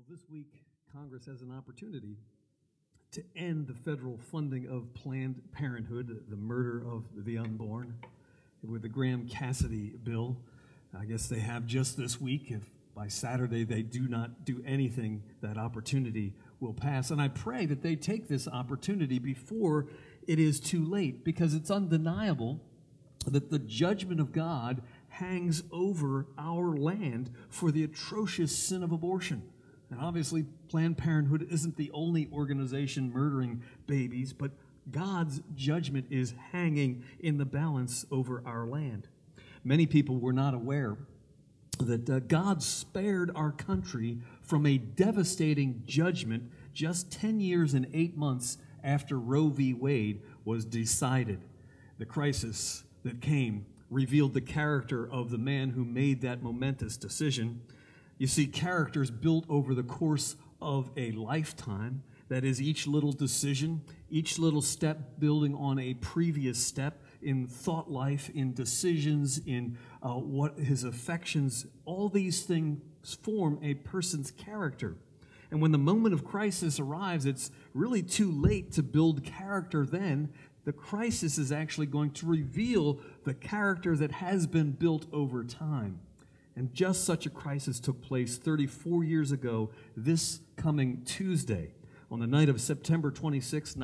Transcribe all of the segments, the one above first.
Well, this week, Congress has an opportunity to end the federal funding of Planned Parenthood, the murder of the unborn, with the Graham-Cassidy bill. I guess they have just this week. If by Saturday they do not do anything, that opportunity will pass. And I pray that they take this opportunity before it is too late, because it's undeniable that the judgment of God hangs over our land for the atrocious sin of abortion. And obviously, Planned Parenthood isn't the only organization murdering babies, but God's judgment is hanging in the balance over our land. Many people were not aware that God spared our country from a devastating judgment just 10 years and 8 months after Roe v. Wade was decided. The crisis that came revealed the character of the man who made that momentous decision. You see, character is built over the course of a lifetime. That is, each little decision, each little step building on a previous step in thought life, in decisions, in what his affections, all these things form a person's character. And when the moment of crisis arrives, it's really too late to build character then. The crisis is actually going to reveal the character that has been built over time. And just such a crisis took place 34 years ago this coming Tuesday. On the night of September 26,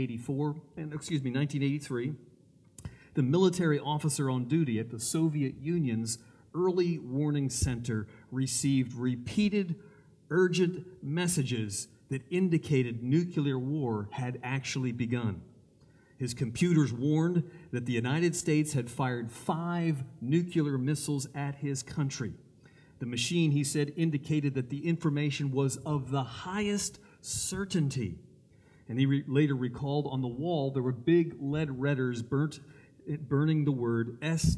1983, the military officer on duty at the Soviet Union's Early Warning Center received repeated, urgent messages that indicated nuclear war had actually begun. His computers warned that the United States had fired 5 nuclear missiles at his country. The machine, he said, indicated that the information was of the highest certainty. And he later recalled on the wall there were big lead letters burning the word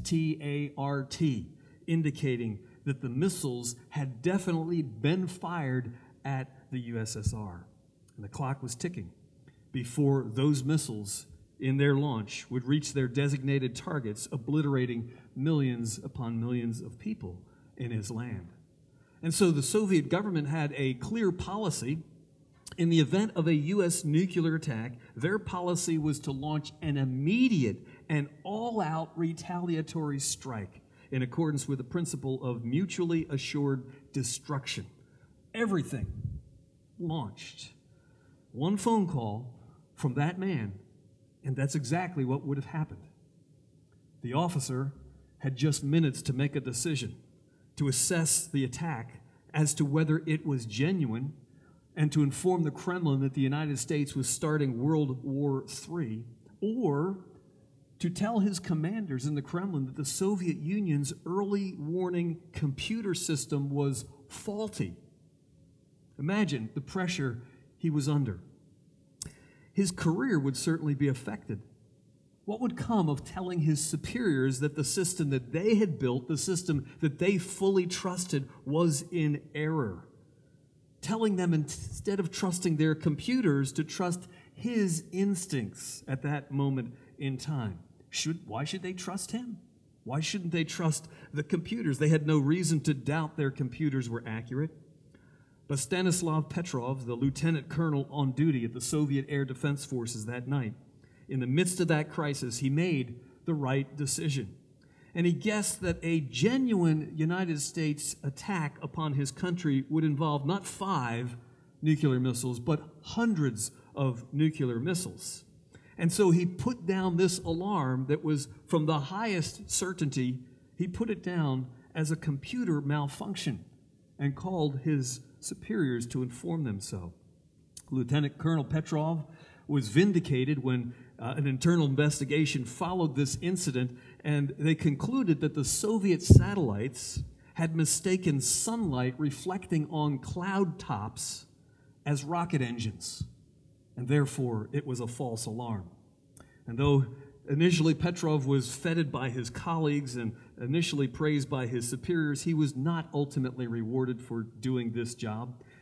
START, indicating that the missiles had definitely been fired at the USSR. And the clock was ticking before those missiles in their launch would reach their designated targets, obliterating millions upon millions of people in his land. And so the Soviet government had a clear policy. In the event of a U.S. nuclear attack, their policy was to launch an immediate and all-out retaliatory strike in accordance with the principle of mutually assured destruction. Everything launched. One phone call from that man, and that's exactly what would have happened. The officer had just minutes to make a decision, to assess the attack as to whether it was genuine, and to inform the Kremlin that the United States was starting World War III, or to tell his commanders in the Kremlin that the Soviet Union's early warning computer system was faulty. Imagine the pressure he was under. His career would certainly be affected. What would come of telling his superiors that the system that they had built, the system that they fully trusted, was in error? Telling them, instead of trusting their computers, to trust his instincts at that moment in time. Why should they trust him? Why shouldn't they trust the computers? They had no reason to doubt their computers were accurate. But Stanislav Petrov, the lieutenant colonel on duty at the Soviet Air Defense Forces that night, in the midst of that crisis, he made the right decision. And he guessed that a genuine United States attack upon his country would involve not 5 nuclear missiles, but hundreds of nuclear missiles. And so he put down this alarm that was from the highest certainty. He put it down as a computer malfunction and called his superiors to inform them so. Lieutenant Colonel Petrov was vindicated when an internal investigation followed this incident, and they concluded that the Soviet satellites had mistaken sunlight reflecting on cloud tops as rocket engines, and therefore it was a false alarm. And though initially Petrov was feted by his colleagues and initially praised by his superiors, he was not ultimately rewarded for doing this job.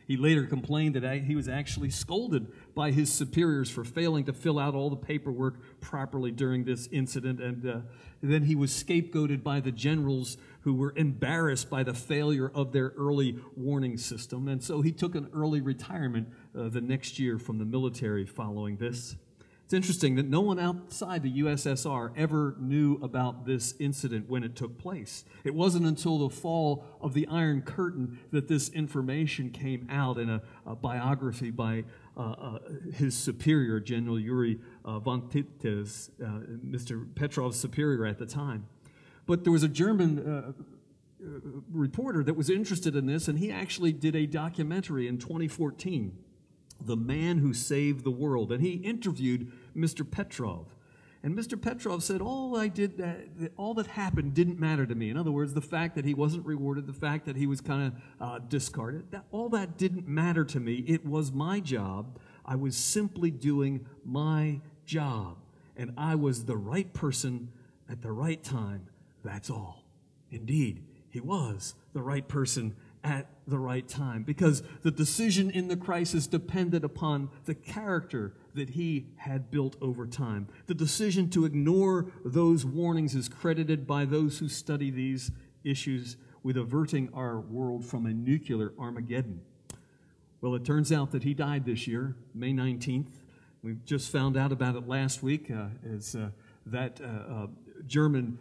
He later complained that he was actually scolded by his superiors for failing to fill out all the paperwork properly during this incident, and then he was scapegoated by the generals who were embarrassed by the failure of their early warning system, and so he took an early retirement the next year from the military following this. It's interesting that no one outside the USSR ever knew about this incident when it took place. It wasn't until the fall of the Iron Curtain that this information came out in a biography by his superior, General Yuri von Tiftes, Mr. Petrov's superior at the time. But there was a German reporter that was interested in this, and he actually did a documentary in 2014, The Man Who Saved the World, and he interviewed Mr. Petrov. And Mr. Petrov said, all that happened didn't matter to me. In other words, the fact that he wasn't rewarded, the fact that he was kind of discarded, all that didn't matter to me. It was my job. I was simply doing my job. And I was the right person at the right time. That's all. Indeed, he was the right person at the right time, because the decision in the crisis depended upon the character that he had built over time. The decision to ignore those warnings is credited by those who study these issues with averting our world from a nuclear Armageddon. Well, it turns out that he died this year, May 19th. We just found out about it last week as that German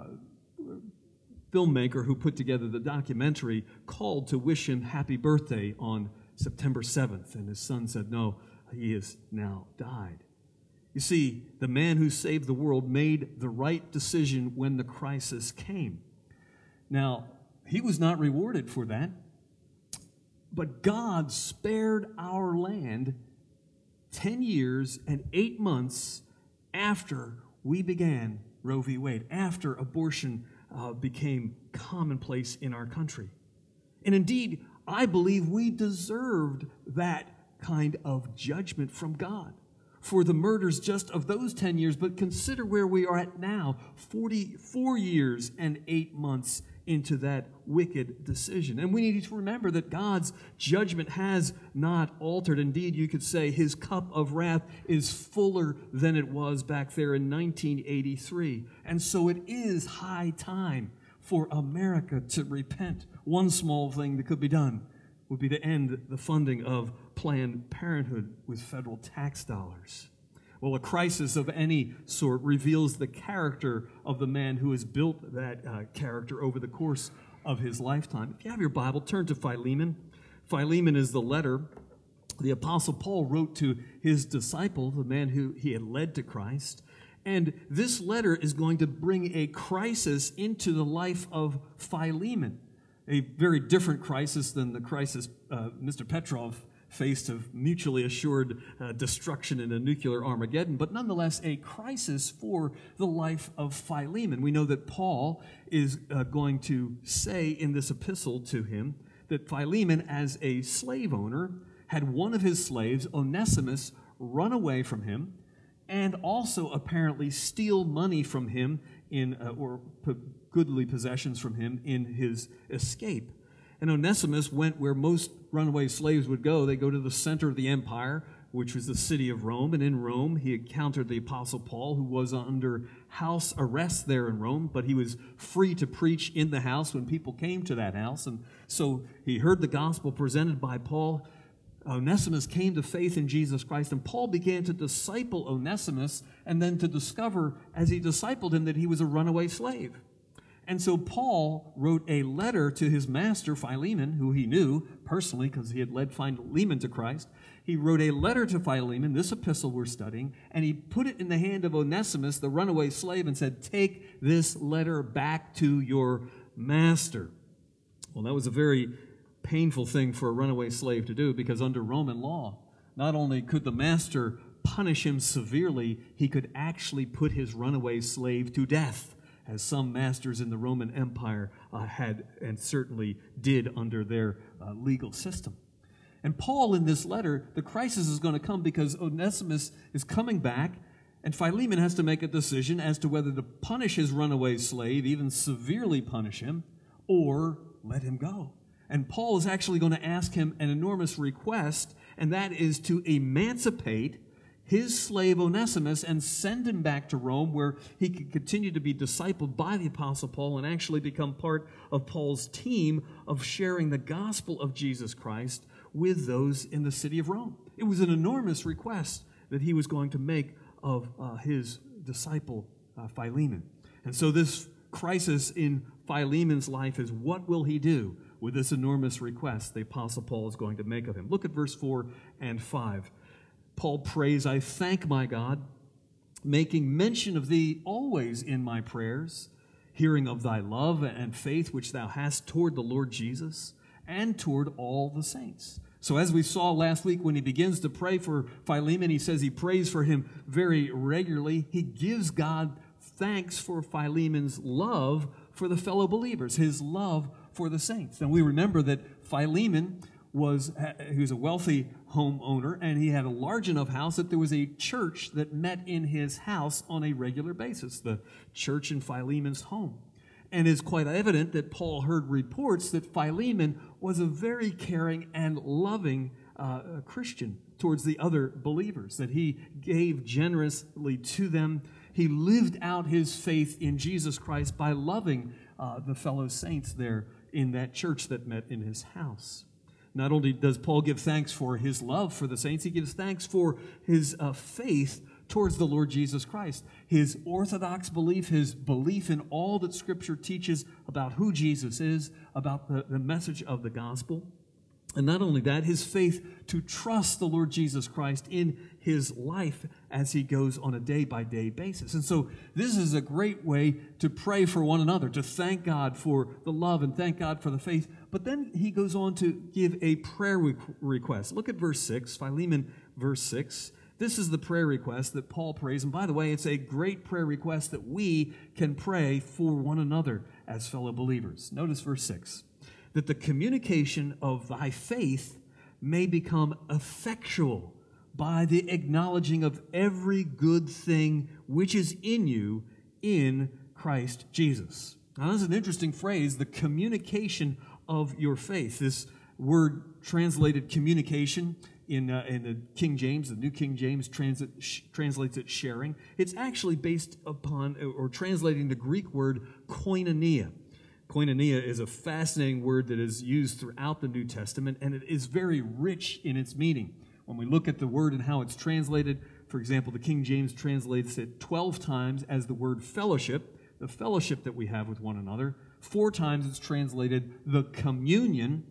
filmmaker who put together the documentary called to wish him happy birthday on September 7th, and his son said, no, he has now died. You see, the man who saved the world made the right decision when the crisis came. Now, he was not rewarded for that, but God spared our land 10 years and 8 months after we began Roe v. Wade, after abortion became commonplace in our country. And indeed, I believe we deserved that kind of judgment from God for the murders just of those 10 years. But consider where we are at now, 44 years and 8 months into that wicked decision. And we need to remember that God's judgment has not altered. Indeed, you could say his cup of wrath is fuller than it was back there in 1983. And so it is high time for America to repent. One small thing that could be done would be to end the funding of Planned Parenthood with federal tax dollars. Well, a crisis of any sort reveals the character of the man who has built that character over the course of his lifetime. If you have your Bible, turn to Philemon. Philemon is the letter the Apostle Paul wrote to his disciple, the man who he had led to Christ. And this letter is going to bring a crisis into the life of Philemon, a very different crisis than the crisis Mr. Petrov faced of mutually assured destruction in a nuclear Armageddon, but nonetheless a crisis for the life of Philemon. We know that Paul is going to say in this epistle to him that Philemon, as a slave owner, had one of his slaves, Onesimus, run away from him and also apparently steal money from him or goodly possessions from him in his escape. And Onesimus went where most runaway slaves would go. They go to the center of the empire, which was the city of Rome. And in Rome, he encountered the Apostle Paul, who was under house arrest there in Rome, but he was free to preach in the house when people came to that house. And so he heard the gospel presented by Paul. Onesimus came to faith in Jesus Christ, and Paul began to disciple Onesimus, and then to discover, as he discipled him, that he was a runaway slave. And so Paul wrote a letter to his master, Philemon, who he knew personally because he had led Philemon to Christ. He wrote a letter to Philemon, this epistle we're studying, and he put it in the hand of Onesimus, the runaway slave, and said, "Take this letter back to your master." Well, that was a very painful thing for a runaway slave to do, because under Roman law, not only could the master punish him severely, he could actually put his runaway slave to death, as some masters in the Roman Empire had and certainly did under their legal system. And Paul, in this letter, the crisis is going to come because Onesimus is coming back, and Philemon has to make a decision as to whether to punish his runaway slave, even severely punish him, or let him go. And Paul is actually going to ask him an enormous request, and that is to emancipate his slave Onesimus and send him back to Rome, where he could continue to be discipled by the Apostle Paul and actually become part of Paul's team of sharing the gospel of Jesus Christ with those in the city of Rome. It was an enormous request that he was going to make of his disciple Philemon. And so this crisis in Philemon's life is, what will he do with this enormous request the Apostle Paul is going to make of him? Look at verse 4 and 5. Paul prays, "I thank my God, making mention of thee always in my prayers, hearing of thy love and faith which thou hast toward the Lord Jesus and toward all the saints." So as we saw last week, when he begins to pray for Philemon, he says he prays for him very regularly. He gives God thanks for Philemon's love for the fellow believers, his love for the saints. And we remember that Philemon was a wealthy homeowner, and he had a large enough house that there was a church that met in his house on a regular basis, the church in Philemon's home. And it's quite evident that Paul heard reports that Philemon was a very caring and loving Christian towards the other believers, that he gave generously to them. He lived out his faith in Jesus Christ by loving the fellow saints there in that church that met in his house. Not only does Paul give thanks for his love for the saints, he gives thanks for his faith towards the Lord Jesus Christ, his orthodox belief, his belief in all that Scripture teaches about who Jesus is, about the message of the gospel. And not only that, his faith to trust the Lord Jesus Christ in his life as he goes on a day-by-day basis. And so this is a great way to pray for one another, to thank God for the love and thank God for the faith. But then he goes on to give a prayer request. Look at verse 6, Philemon, verse 6. This is the prayer request that Paul prays. And by the way, it's a great prayer request that we can pray for one another as fellow believers. Notice verse 6. That the communication of thy faith may become effectual by the acknowledging of every good thing which is in you in Christ Jesus. Now, that's an interesting phrase, the communication of your faith. This word translated communication in the King James, the New King James translates it sharing. It's actually based upon or translating the Greek word koinonia. Koinonia is a fascinating word that is used throughout the New Testament, and it is very rich in its meaning. When we look at the word and how it's translated, for example, the King James translates it 12 times as the word fellowship, the fellowship that we have with one another. 4 times it's translated the communion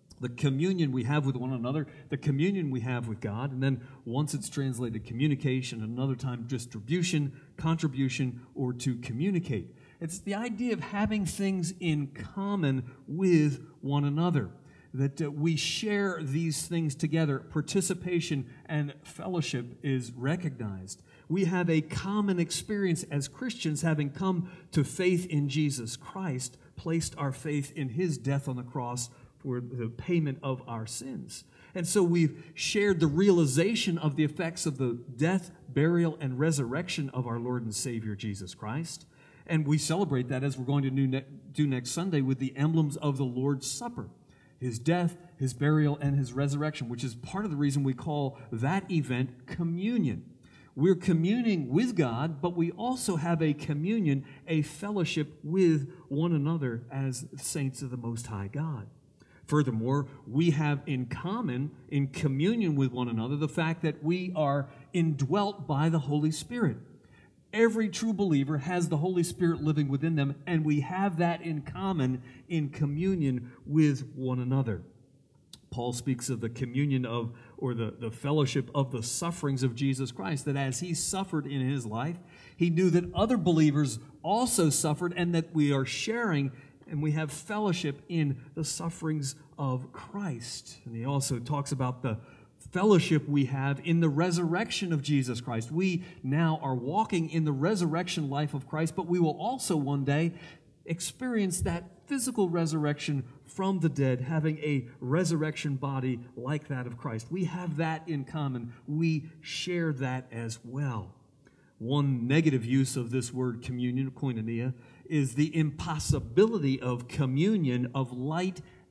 we have with one another, the communion we have with God, and then once it's translated communication, another time distribution, contribution, or to communicate. It's the idea of having things in common with one another, that we share these things together. Participation and fellowship is recognized. We have a common experience as Christians, having come to faith in Jesus Christ, placed our faith in his death on the cross for the payment of our sins. And so we've shared the realization of the effects of the death, burial, and resurrection of our Lord and Savior Jesus Christ. And we celebrate that, as we're going to do next Sunday, with the emblems of the Lord's Supper, his death, his burial, and his resurrection, which is part of the reason we call that event communion. We're communing with God, but we also have a communion, a fellowship with one another as saints of the Most High God. Furthermore, we have in common, in communion with one another, the fact that we are indwelt by the Holy Spirit. Every true believer has the Holy Spirit living within them, and we have that in common in communion with one another. Paul speaks of the communion of, or the fellowship of the sufferings of Jesus Christ, that as he suffered in his life, he knew that other believers also suffered, and that we are sharing and we have fellowship in the sufferings of Christ. And he also talks about the fellowship we have in the resurrection of Jesus Christ. We now are walking in the resurrection life of Christ, but we will also one day experience that physical resurrection from the dead, having a resurrection body like that of Christ. We have that in common. We share that as well. One negative use of this word communion, koinonia, is the impossibility of communion of light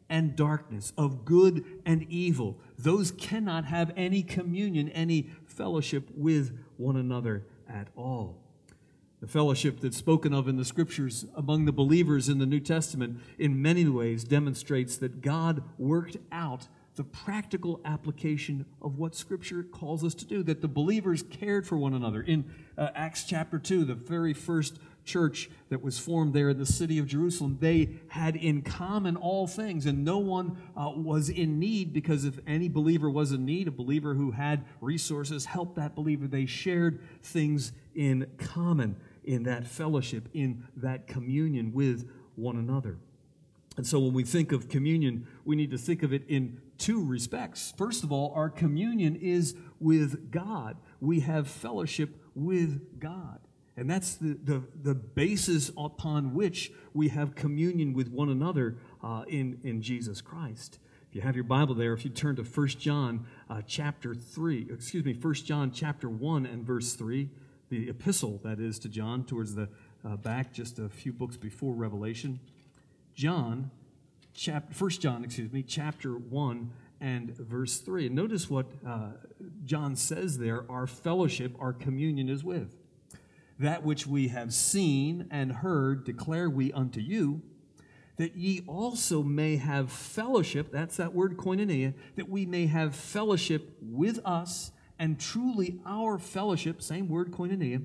and darkness, of good and evil. Those cannot have any communion, any fellowship with one another at all. The fellowship that's spoken of in the Scriptures among the believers in the New Testament in many ways demonstrates that God worked out the practical application of what Scripture calls us to do, that the believers cared for one another. In Acts chapter 2, the very first church that was formed there in the city of Jerusalem, they had in common all things, and no one was in need, because if any believer was in need, a believer who had resources helped that believer. They shared things in common in that fellowship, in that communion with one another. And so when we think of communion, we need to think of it in two respects. First of all, our communion is with God. We have fellowship with God. And that's the basis upon which we have communion with one another in Jesus Christ. If you have your Bible there, if you turn to 1 John chapter 1 and verse 3, the epistle, that is, to John, towards the back, just a few books before Revelation. 1 John, chapter 1 and verse 3. And notice what John says there, our fellowship, our communion is with. That which we have seen and heard declare we unto you, that ye also may have fellowship, that's that word koinonia, that we may have fellowship with us, and truly our fellowship, same word koinonia,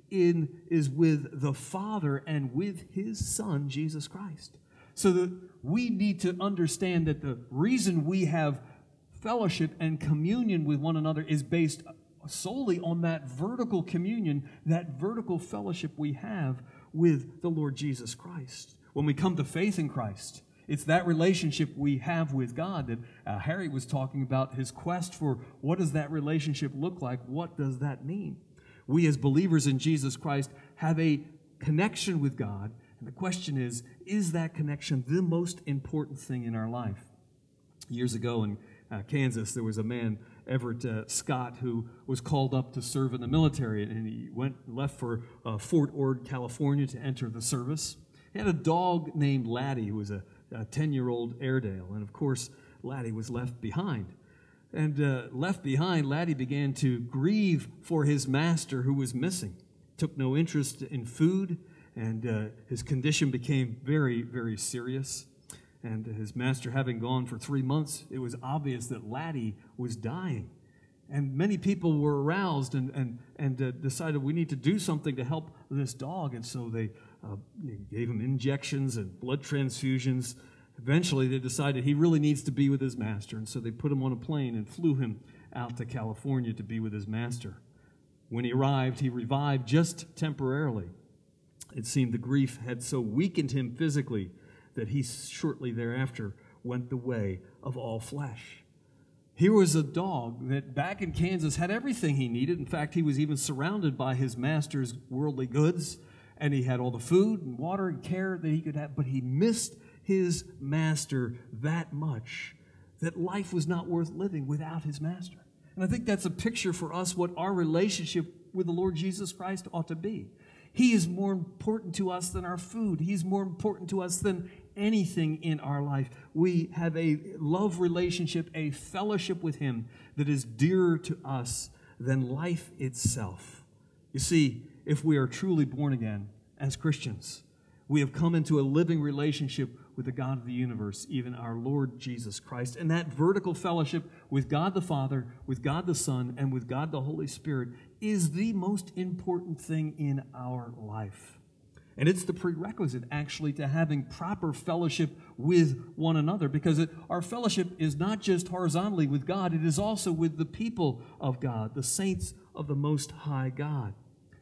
is with the Father and with His Son, Jesus Christ. So that we need to understand that the reason we have fellowship and communion with one another is based solely on that vertical communion, that vertical fellowship we have with the Lord Jesus Christ. When we come to faith in Christ, it's that relationship we have with God that Harry was talking about, his quest for what does that relationship look like? What does that mean? We as believers in Jesus Christ have a connection with God, and the question is that connection the most important thing in our life? Years ago in Kansas, there was a man, Everett Scott, who was called up to serve in the military, and he left for Fort Ord, California to enter the service. He had a dog named Laddie, who was a 10-year-old Airedale, and of course, Laddie was left behind. And left behind, Laddie began to grieve for his master who was missing. Took no interest in food, and his condition became very, very serious. And his master having gone for 3 months, it was obvious that Laddie was dying. And many people were aroused and decided we need to do something to help this dog. And so they gave him injections and blood transfusions. Eventually, they decided he really needs to be with his master. And so they put him on a plane and flew him out to California to be with his master. When he arrived, he revived just temporarily. It seemed the grief had so weakened him physically that he shortly thereafter went the way of all flesh. Here was a dog that back in Kansas had everything he needed. In fact, he was even surrounded by his master's worldly goods, and he had all the food and water and care that he could have, but he missed his master that much that life was not worth living without his master. And I think that's a picture for us what our relationship with the Lord Jesus Christ ought to be. He is more important to us than our food. He's more important to us than anything in our life. We have a love relationship, a fellowship with Him that is dearer to us than life itself. You see, if we are truly born again as Christians, we have come into a living relationship with the God of the universe, even our Lord Jesus Christ. And that vertical fellowship with God the Father, with God the Son, and with God the Holy Spirit is the most important thing in our life. And it's the prerequisite, actually, to having proper fellowship with one another, because our fellowship is not just horizontally with God, it is also with the people of God, the saints of the Most High God.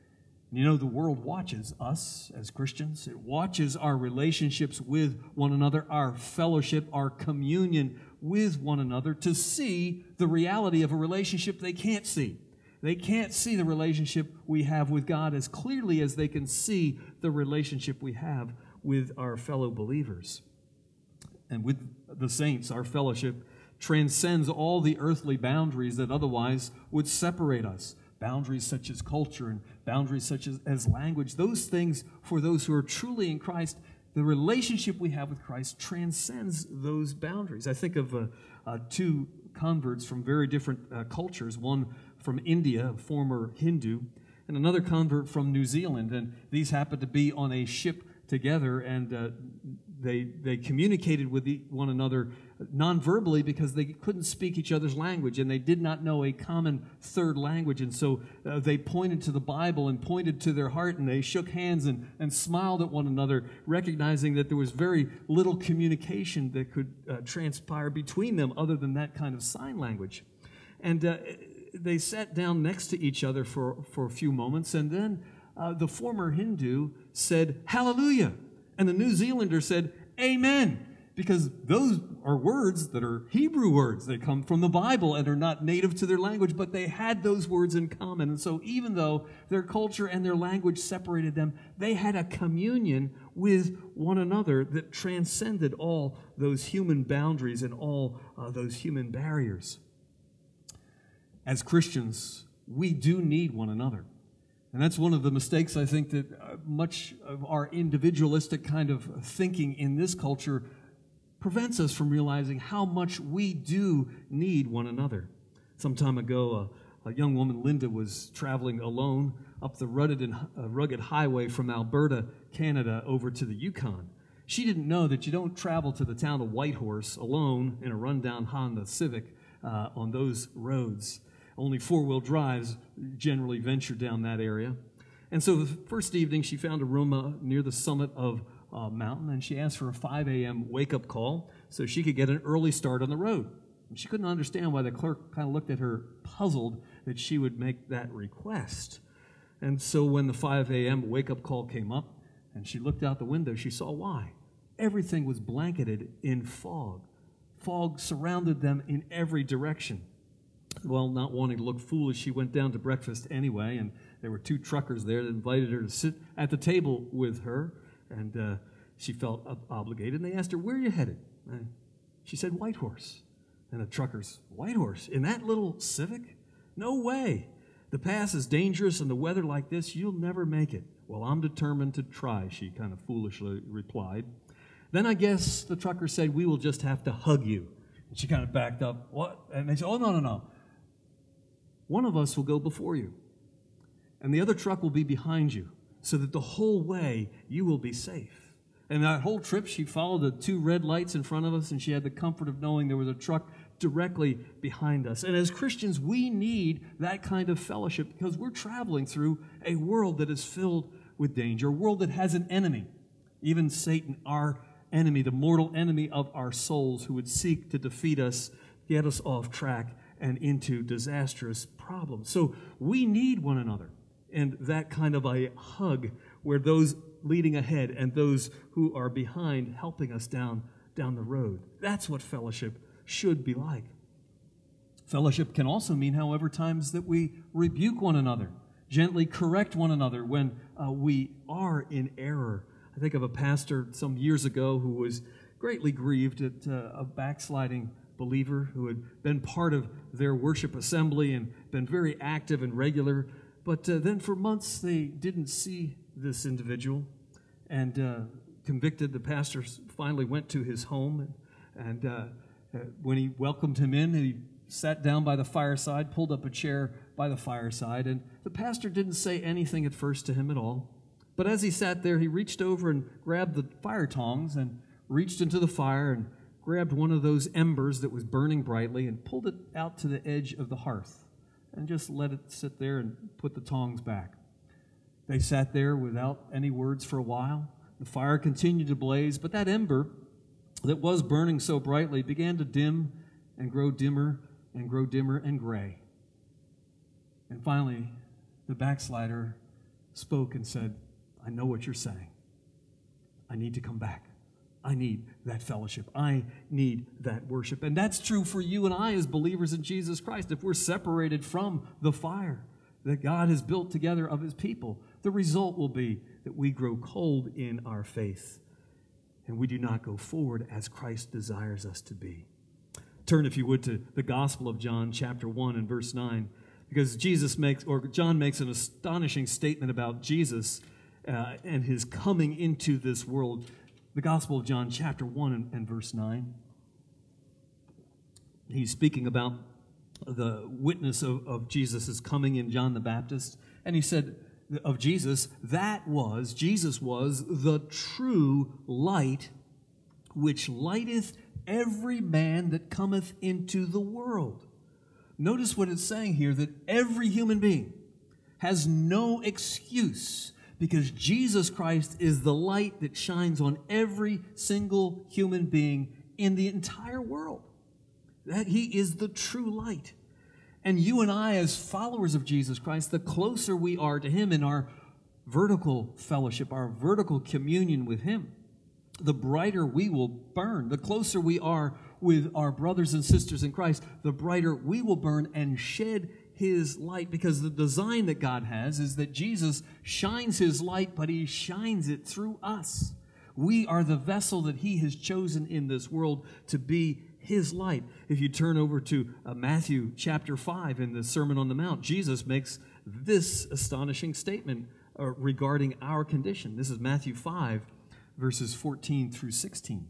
You know, the world watches us as Christians. It watches our relationships with one another, our fellowship, our communion with one another, to see the reality of a relationship they can't see. They can't see the relationship we have with God as clearly as they can see the relationship we have with our fellow believers. And with the saints, our fellowship transcends all the earthly boundaries that otherwise would separate us. Boundaries such as culture and boundaries such as language. Those things, for those who are truly in Christ, the relationship we have with Christ transcends those boundaries. I think of two converts from very different cultures, one from India, a former Hindu, and another convert from New Zealand. And these happened to be on a ship together, and they communicated with one another non-verbally because they couldn't speak each other's language, and they did not know a common third language. And so they pointed to the Bible and pointed to their heart, and they shook hands and smiled at one another, recognizing that there was very little communication that could transpire between them other than that kind of sign language. And they sat down next to each other for a few moments, and then the former Hindu said, "Hallelujah," and the New Zealander said, "Amen," because those are words that are Hebrew words. They come from the Bible and are not native to their language, but they had those words in common. And so even though their culture and their language separated them, they had a communion with one another that transcended all those human boundaries and all those human barriers. As Christians, we do need one another. And that's one of the mistakes, I think, that much of our individualistic kind of thinking in this culture prevents us from realizing how much we do need one another. Some time ago, a young woman, Linda, was traveling alone up the rugged highway from Alberta, Canada, over to the Yukon. She didn't know that you don't travel to the town of Whitehorse alone in a rundown Honda Civic on those roads. Only four-wheel drives generally venture down that area. And so the first evening, she found a room near the summit of a mountain, and she asked for a 5 a.m. wake-up call so she could get an early start on the road. And she couldn't understand why the clerk kind of looked at her puzzled that she would make that request. And so when the 5 a.m. wake-up call came up, and she looked out the window, she saw why. Everything was blanketed in fog. Fog surrounded them in every direction. Well, not wanting to look foolish, she went down to breakfast anyway, and there were two truckers there that invited her to sit at the table with her, and she felt obligated, and they asked her, "Where are you headed?" And she said, "Whitehorse." And the truckers, "Whitehorse? In that little Civic? No way. The pass is dangerous, and the weather like this, you'll never make it." "Well, I'm determined to try," she kind of foolishly replied. Then I guess the trucker said, "We will just have to hug you." And she kind of backed up. "What?" And they said, "Oh, no. One of us will go before you, and the other truck will be behind you, so that the whole way you will be safe." And that whole trip, she followed the two red lights in front of us, and she had the comfort of knowing there was a truck directly behind us. And as Christians, we need that kind of fellowship because we're traveling through a world that is filled with danger, a world that has an enemy, even Satan, our enemy, the mortal enemy of our souls, who would seek to defeat us, get us off track, and into disastrous problems. So we need one another, and that kind of a hug where those leading ahead and those who are behind helping us down the road. That's what fellowship should be like. Fellowship can also mean, however, times that we rebuke one another, gently correct one another when we are in error. I think of a pastor some years ago who was greatly grieved at a backsliding believer who had been part of their worship assembly and been very active and regular. But then for months they didn't see this individual. And convicted, the pastor finally went to his home. And when he welcomed him in, he sat down by the fireside, pulled up a chair by the fireside. And the pastor didn't say anything at first to him at all. But as he sat there, he reached over and grabbed the fire tongs and reached into the fire and grabbed one of those embers that was burning brightly and pulled it out to the edge of the hearth and just let it sit there and put the tongs back. They sat there without any words for a while. The fire continued to blaze, but that ember that was burning so brightly began to dim and grow dimmer and grow dimmer and gray. And finally, the backslider spoke and said, "I know what you're saying. I need to come back. I need that fellowship. I need that worship." And that's true for you and I as believers in Jesus Christ. If we're separated from the fire that God has built together of his people, the result will be that we grow cold in our faith and we do not go forward as Christ desires us to be. Turn, if you would, to the Gospel of John, chapter 1 and verse 9, because John makes an astonishing statement about Jesus and his coming into this world The Gospel of John, chapter 1 and verse 9. He's speaking about the witness of Jesus' coming in John the Baptist. And he said of Jesus, Jesus was the true light, which lighteth every man that cometh into the world. Notice what it's saying here, that every human being has no excuse, because Jesus Christ is the light that shines on every single human being in the entire world. That He is the true light. And you and I, as followers of Jesus Christ, the closer we are to Him in our vertical fellowship, our vertical communion with Him, the brighter we will burn. The closer we are with our brothers and sisters in Christ, the brighter we will burn and shed His light. Because the design that God has is that Jesus shines His light, but He shines it through us. We are the vessel that He has chosen in this world to be His light. If you turn over to Matthew chapter 5 in the Sermon on the Mount, Jesus makes this astonishing statement regarding our condition. This is Matthew 5, verses 14 through 16.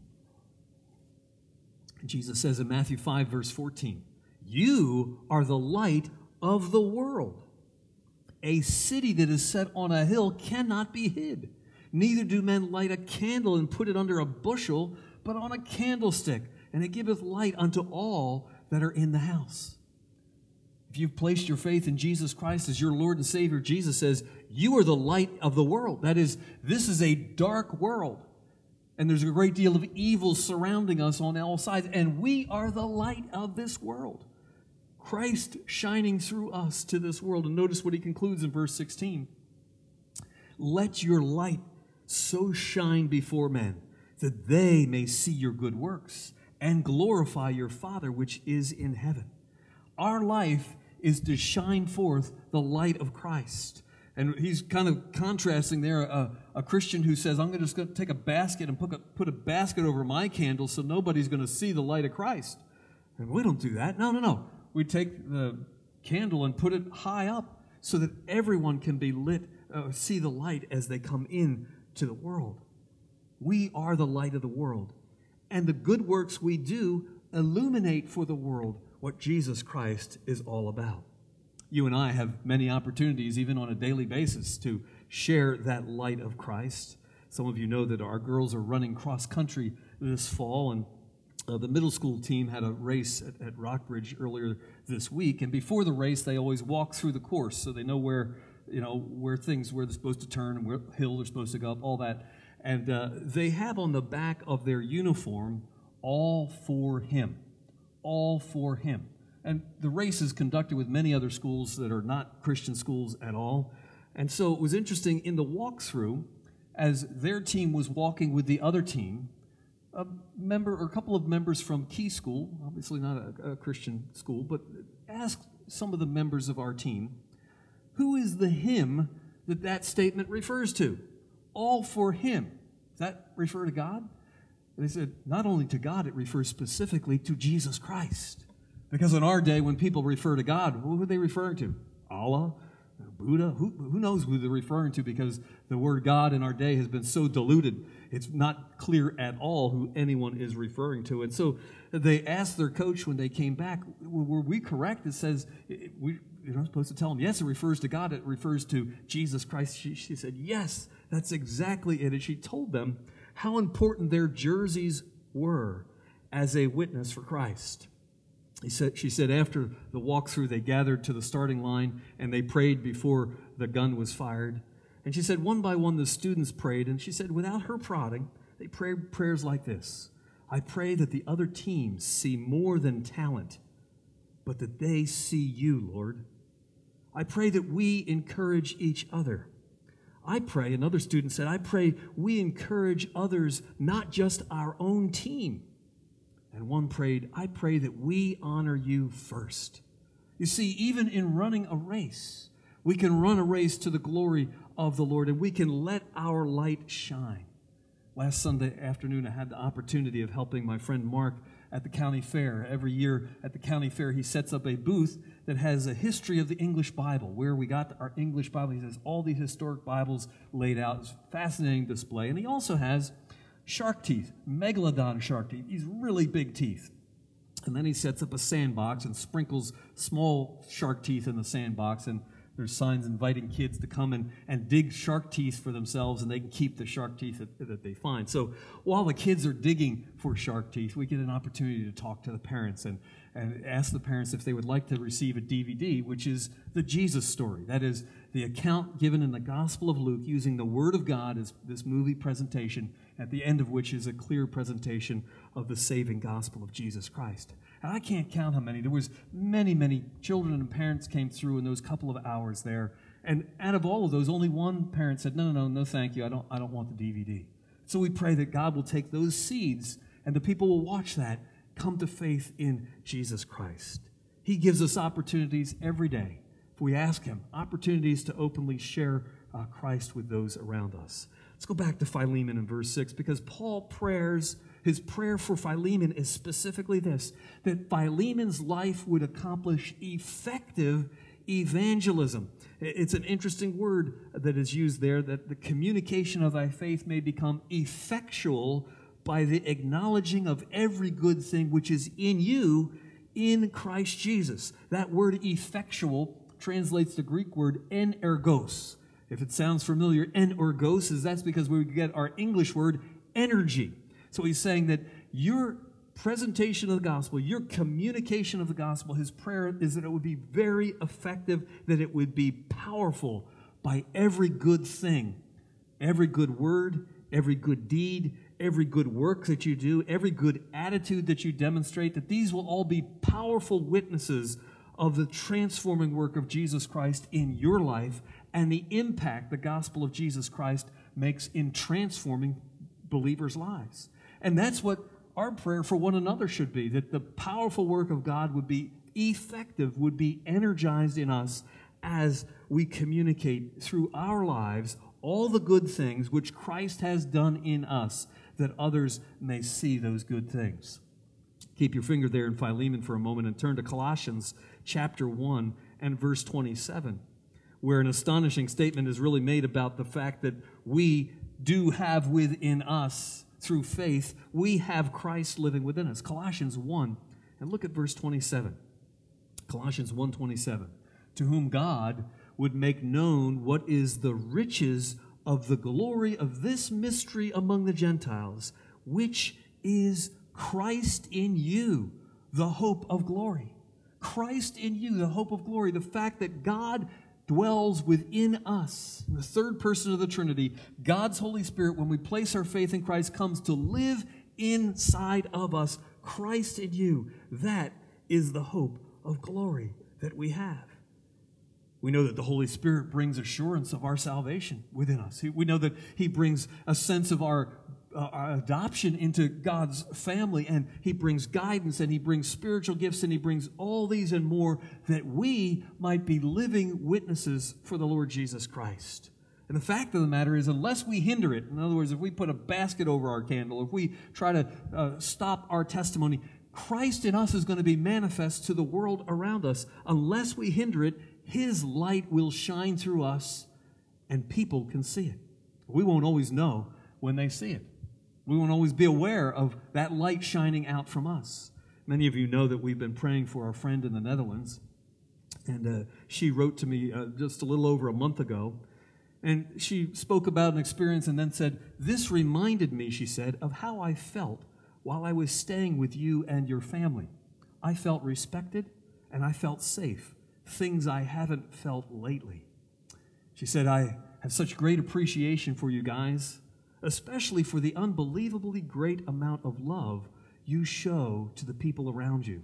Jesus says in Matthew 5, verse 14, "You are the light of the world. A city that is set on a hill cannot be hid. Neither do men light a candle and put it under a bushel, but on a candlestick, and it giveth light unto all that are in the house." If you've placed your faith in Jesus Christ as your Lord and Savior, Jesus says, you are the light of the world. That is, this is a dark world, and there's a great deal of evil surrounding us on all sides, and we are the light of this world. Christ shining through us to this world. And notice what He concludes in verse 16. "Let your light so shine before men, that they may see your good works and glorify your Father which is in heaven." Our life is to shine forth the light of Christ. And he's kind of contrasting there a Christian who says, I'm just going to take a basket and put a basket over my candle so nobody's going to see the light of Christ. And we don't do that. No. We take the candle and put it high up so that everyone can be lit, see the light as they come in to the world. We are the light of the world. And the good works we do illuminate for the world what Jesus Christ is all about. You and I have many opportunities, even on a daily basis, to share that light of Christ. Some of you know that our girls are running cross-country this fall, and the middle school team had a race at Rockbridge earlier this week. And before the race, they always walk through the course, so they know where they're supposed to turn and where hill they're supposed to go up, all that. And they have on the back of their uniform, "All for Him." All for Him. And the race is conducted with many other schools that are not Christian schools at all. And so it was interesting in the walkthrough, as their team was walking with the other team, a couple of members from Key School, obviously not a Christian school, but asked some of the members of our team, who is the hymn that statement refers to? All for Him. Does that refer to God? And they said, not only to God, it refers specifically to Jesus Christ. Because in our day, when people refer to God, who are they referring to? Allah? Buddha? Who knows who they're referring to, because the word God in our day has been so diluted, it's not clear at all who anyone is referring to. And so they asked their coach when they came back, were we correct? It says, you're not supposed to tell them, yes, it refers to God, it refers to Jesus Christ. She said, yes, that's exactly it. And she told them how important their jerseys were as a witness for Christ. She said after the walkthrough, they gathered to the starting line and they prayed before the gun was fired. And she said one by one the students prayed, and she said without her prodding, they prayed prayers like this: "I pray that the other teams see more than talent, but that they see you, Lord. I pray that we encourage each other. I pray," another student said, "I pray we encourage others, not just our own team." And one prayed, "I pray that we honor you first." You see, even in running a race, we can run a race to the glory of the Lord, and we can let our light shine. Last Sunday afternoon, I had the opportunity of helping my friend Mark at the county fair. Every year at the county fair, he sets up a booth that has a history of the English Bible, where we got our English Bible. He has all the historic Bibles laid out. It's a fascinating display. And he also has shark teeth, megalodon shark teeth, these really big teeth. And then he sets up a sandbox and sprinkles small shark teeth in the sandbox, and there's signs inviting kids to come and dig shark teeth for themselves, and they can keep the shark teeth that they find. So while the kids are digging for shark teeth, we get an opportunity to talk to the parents and ask the parents if they would like to receive a DVD, which is the Jesus story. That is the account given in the Gospel of Luke using the Word of God as this movie presentation, at the end of which is a clear presentation of the saving gospel of Jesus Christ. And I can't count how many. There was many, many children and parents came through in those couple of hours there. And out of all of those, only one parent said, no, thank you. I don't want the DVD. So we pray that God will take those seeds and the people will watch that, come to faith in Jesus Christ. He gives us opportunities every day, if we ask Him, opportunities to openly share Christ with those around us. Let's go back to Philemon in verse 6, because his prayer for Philemon is specifically this, that Philemon's life would accomplish effective evangelism. It's an interesting word that is used there, that the communication of thy faith may become effectual by the acknowledging of every good thing which is in you in Christ Jesus. That word effectual translates the Greek word energos. If it sounds familiar, energos, that's because we get our English word energy. So he's saying that your presentation of the gospel, your communication of the gospel, his prayer is that it would be very effective, that it would be powerful by every good thing, every good word, every good deed, every good work that you do, every good attitude that you demonstrate, that these will all be powerful witnesses of the transforming work of Jesus Christ in your life and the impact the gospel of Jesus Christ makes in transforming believers' lives. And that's what our prayer for one another should be, that the powerful work of God would be effective, would be energized in us as we communicate through our lives all the good things which Christ has done in us, that others may see those good things. Keep your finger there in Philemon for a moment and turn to Colossians chapter 1 and verse 27, where an astonishing statement is really made about the fact that we do have within us, through faith, we have Christ living within us. Colossians 1, and look at verse 27. Colossians 1:27, to whom God would make known what is the riches of the glory of this mystery among the Gentiles, which is Christ in you, the hope of glory. Christ in you, the hope of glory. The fact that God dwells within us. The third person of the Trinity, God's Holy Spirit, when we place our faith in Christ, comes to live inside of us. Christ in you. That is the hope of glory that we have. We know that the Holy Spirit brings assurance of our salvation within us. We know that He brings a sense of our adoption into God's family, and He brings guidance, and He brings spiritual gifts, and He brings all these and more, that we might be living witnesses for the Lord Jesus Christ. And the fact of the matter is, unless we hinder it, in other words, if we put a basket over our candle, if we try to stop our testimony, Christ in us is going to be manifest to the world around us. Unless we hinder it, His light will shine through us, and people can see it. We won't always know when they see it. We won't always be aware of that light shining out from us. Many of you know that we've been praying for our friend in the Netherlands, and she wrote to me just a little over a month ago, and she spoke about an experience and then said, "This reminded me," she said, "of how I felt while I was staying with you and your family. I felt respected and I felt safe, things I haven't felt lately." She said, "I have such great appreciation for you guys, especially for the unbelievably great amount of love you show to the people around you."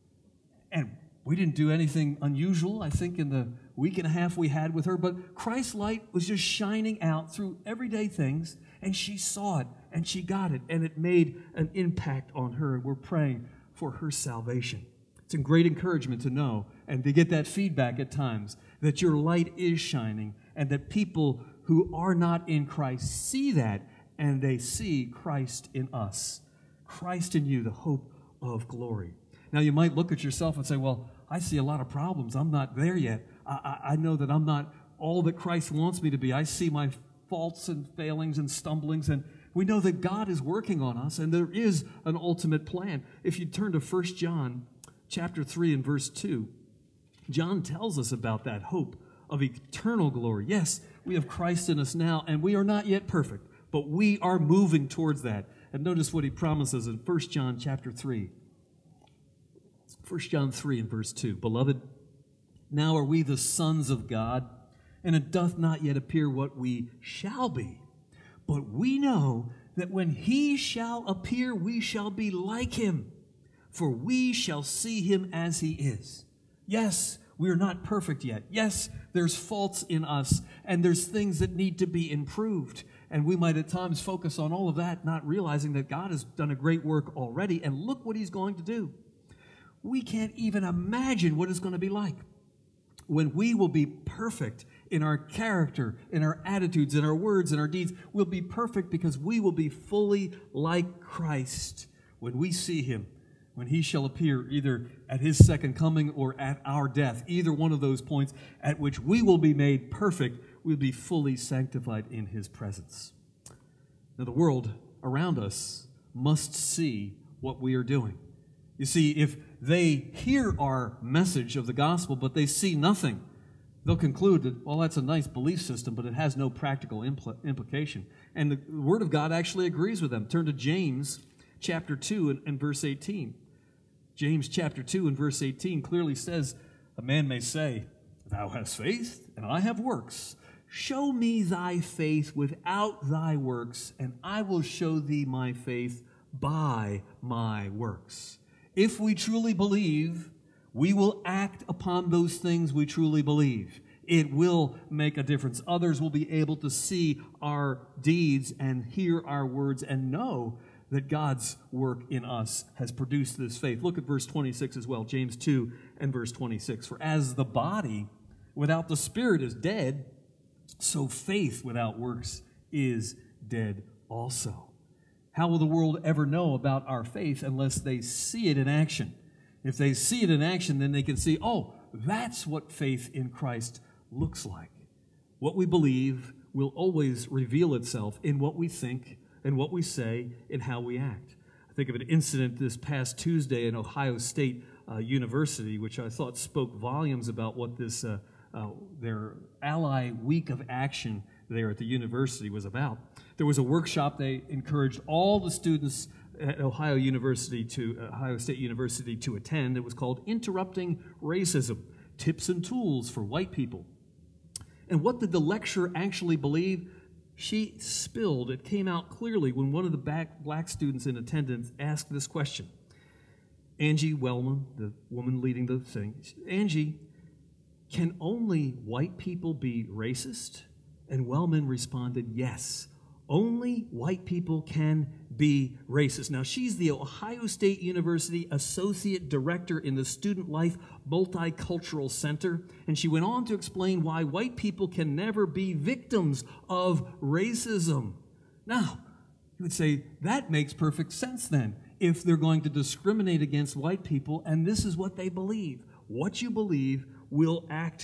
And we didn't do anything unusual, I think, in the week and a half we had with her, but Christ's light was just shining out through everyday things, and she saw it, and she got it, and it made an impact on her, and we're praying for her salvation. It's a great encouragement to know and to get that feedback at times, that your light is shining, and that people who are not in Christ see that, and they see Christ in us. Christ in you, the hope of glory. Now, you might look at yourself and say, well, I see a lot of problems. I'm not there yet. I know that I'm not all that Christ wants me to be. I see my faults and failings and stumblings, and We know that God is working on us, and there is an ultimate plan. If you turn to 1 John chapter 3 and verse 2, John tells us about that hope of eternal glory. Yes, we have Christ in us now, and we are not yet perfect, but we are moving towards that. And notice what he promises in 1 John chapter 3. 1 John 3 and verse 2. Beloved, now are we the sons of God, and it doth not yet appear what we shall be. But we know that when he shall appear, we shall be like him, for we shall see him as he is. Yes, we are not perfect yet. Yes, there's faults in us, and there's things that need to be improved. And we might at times focus on all of that, not realizing that God has done a great work already, and look what he's going to do. We can't even imagine what it's going to be like when we will be perfect in our character, in our attitudes, in our words, in our deeds. We'll be perfect because we will be fully like Christ when we see him, when he shall appear either at his second coming or at our death. Either one of those points at which we will be made perfect, we'll be fully sanctified in his presence. Now, the world around us must see what we are doing. You see, if they hear our message of the gospel, but they see nothing, they'll conclude that, well, that's a nice belief system, but it has no practical implication. And the Word of God actually agrees with them. Turn to James chapter 2 and verse 18. James chapter 2 and verse 18 clearly says, a man may say, thou hast faith, and I have works. Show me thy faith without thy works, and I will show thee my faith by my works. If we truly believe, we will act upon those things we truly believe. It will make a difference. Others will be able to see our deeds and hear our words and know that God's work in us has produced this faith. Look at verse 26 as well, James 2 and verse 26. For as the body without the spirit is dead, so faith without works is dead also. How will the world ever know about our faith unless they see it in action? If they see it in action, then they can see, oh, that's what faith in Christ looks like. What we believe will always reveal itself in what we think and what we say and how we act. I think of an incident this past Tuesday in Ohio State University, which I thought spoke volumes about what this their Ally Week of Action there at the university was about. There was a workshop they encouraged all the students at Ohio State University to attend. It was called Interrupting Racism, Tips and Tools for White People. And what did the lecturer actually believe? She spilled. It came out clearly when one of the black students in attendance asked this question. Angie Wellman, the woman leading the thing, Angie, can only white people be racist? And Wellman responded, yes, only white people can be racist. Now, she's the Ohio State University Associate Director in the Student Life Multicultural Center, and she went on to explain why white people can never be victims of racism. Now, you would say, that makes perfect sense then, if they're going to discriminate against white people, and this is what they believe. What you believe will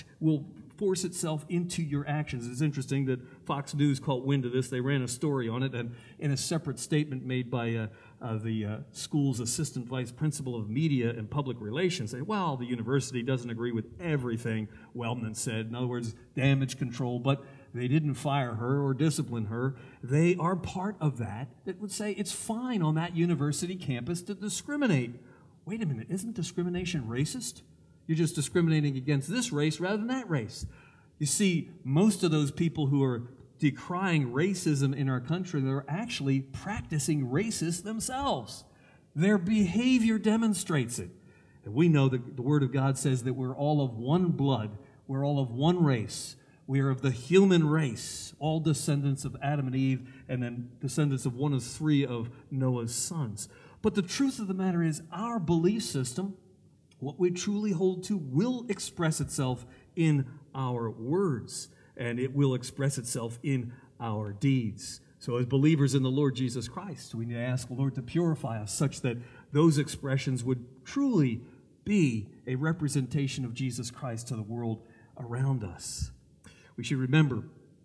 force itself into your actions. It's interesting that Fox News caught wind of this. They ran a story on it, and in a separate statement made by the school's assistant vice principal of media and public relations, say, well, the university doesn't agree with everything Wellman said. In other words, damage control, but they didn't fire her or discipline her. They are part of that would say it's fine on that university campus to discriminate. Wait a minute, isn't discrimination racist? You're just discriminating against this race rather than that race. You see, most of those people who are decrying racism in our country, they're actually practicing racist themselves. Their behavior demonstrates it. And we know that the Word of God says that we're all of one blood. We're all of one race. We are of the human race, all descendants of Adam and Eve, and then descendants of one of three of Noah's sons. But the truth of the matter is, our belief system, what we truly hold to, will express itself in our words, and it will express itself in our deeds. So as believers in the Lord Jesus Christ, we need to ask the Lord to purify us such that those expressions would truly be a representation of Jesus Christ to the world around us. We should remember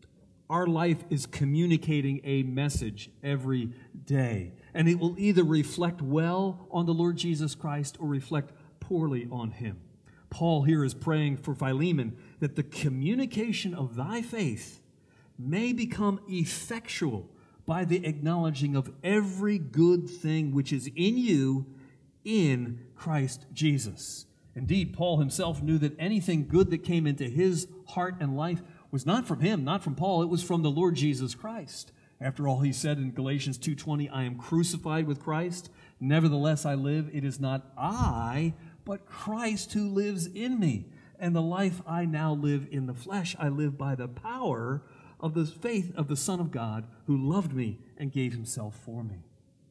Our life is communicating a message every day. And it will either reflect well on the Lord Jesus Christ or reflect poorly on him. Paul here is praying for Philemon that the communication of thy faith may become effectual by the acknowledging of every good thing which is in you in Christ Jesus. Indeed, Paul himself knew that anything good that came into his heart and life was not from him, not from Paul. It was from the Lord Jesus Christ. After all, he said in Galatians 2:20, I am crucified with Christ. Nevertheless, I live. It is not I, but Christ who lives in me. And the life I now live in the flesh, I live by the power of the faith of the Son of God who loved me and gave himself for me.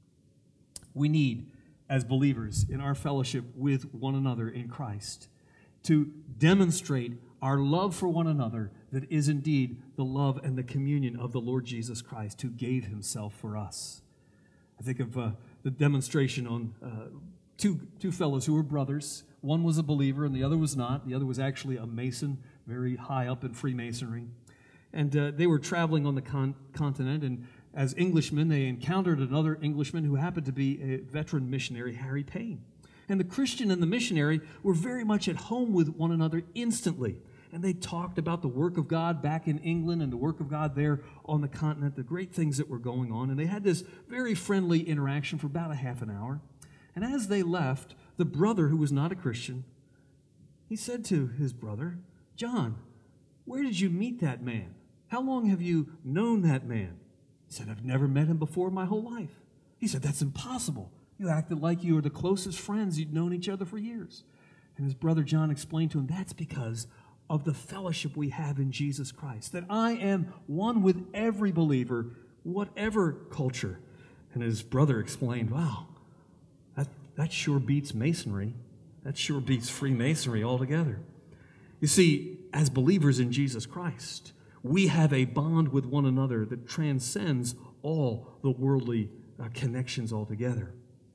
We need, as believers in our fellowship with one another in Christ, to demonstrate our love for one another that is indeed the love and the communion of the Lord Jesus Christ who gave himself for us. I think of the demonstration on two fellows who were brothers. One was a believer and the other was not. The other was actually a Mason, very high up in Freemasonry. And they were traveling on the continent, and as Englishmen, they encountered another Englishman who happened to be a veteran missionary, Harry Payne. And the Christian and the missionary were very much at home with one another instantly. And they talked about the work of God back in England and the work of God there on the continent, the great things that were going on. And they had this very friendly interaction for about a half an hour. And as they left, the brother, who was not a Christian, he said to his brother, John, where did you meet that man? How long have you known that man? He said, I've never met him before in my whole life. He said, that's impossible. You acted like you were the closest friends. You'd known each other for years. And his brother John explained to him, that's because of the fellowship we have in Jesus Christ, that I am one with every believer, whatever culture. And his brother explained, wow, that sure beats Masonry. That sure beats Freemasonry altogether. You see, as believers in Jesus Christ, we have a bond with one another that transcends all the worldly connections altogether.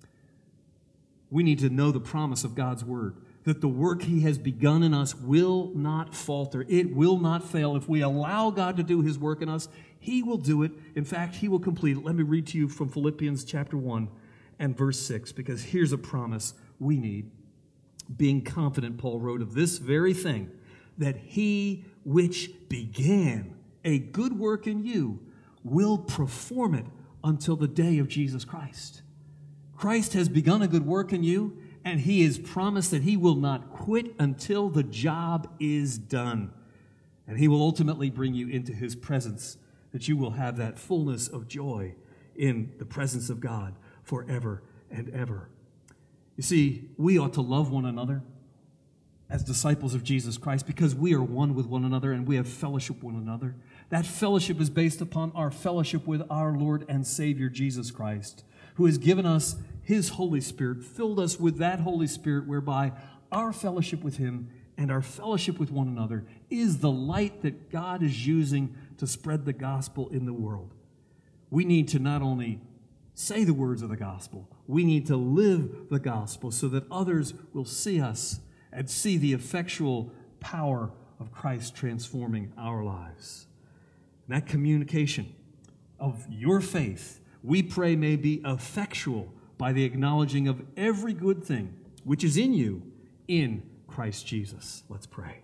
We need to know the promise of God's word, that the work he has begun in us will not falter. It will not fail. If we allow God to do his work in us, he will do it. In fact, he will complete it. Let me read to you from Philippians chapter 1 and verse 6, because here's a promise we need. Being confident, Paul wrote, of this very thing, that he which began a good work in you will perform it until the day of Jesus Christ. Christ has begun a good work in you, and he has promised that he will not quit until the job is done. And he will ultimately bring you into his presence, that you will have that fullness of joy in the presence of God forever and ever. You see, we ought to love one another as disciples of Jesus Christ because we are one with one another and we have fellowship with one another. That fellowship is based upon our fellowship with our Lord and Savior Jesus Christ, who has given us his Holy Spirit, filled us with that Holy Spirit whereby our fellowship with him and our fellowship with one another is the light that God is using to spread the gospel in the world. We need to not only say the words of the gospel, we need to live the gospel so that others will see us and see the effectual power of Christ transforming our lives. And that communication of your faith, we pray, may be effectual by the acknowledging of every good thing which is in you in Christ Jesus. Let's pray.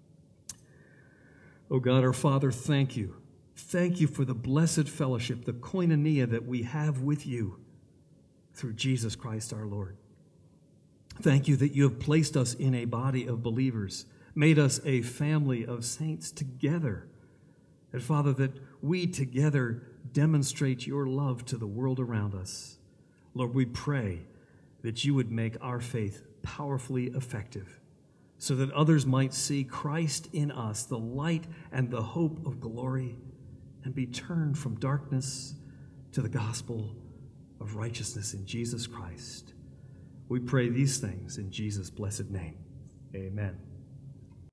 Oh God, our Father, thank you. Thank you for the blessed fellowship, the koinonia that we have with you through Jesus Christ our Lord. Thank you that you have placed us in a body of believers, made us a family of saints together. And Father, that we together demonstrate your love to the world around us. Lord, we pray that you would make our faith powerfully effective so that others might see Christ in us, the light and the hope of glory, and be turned from darkness to the gospel of righteousness in Jesus Christ. We pray these things in Jesus' blessed name. Amen.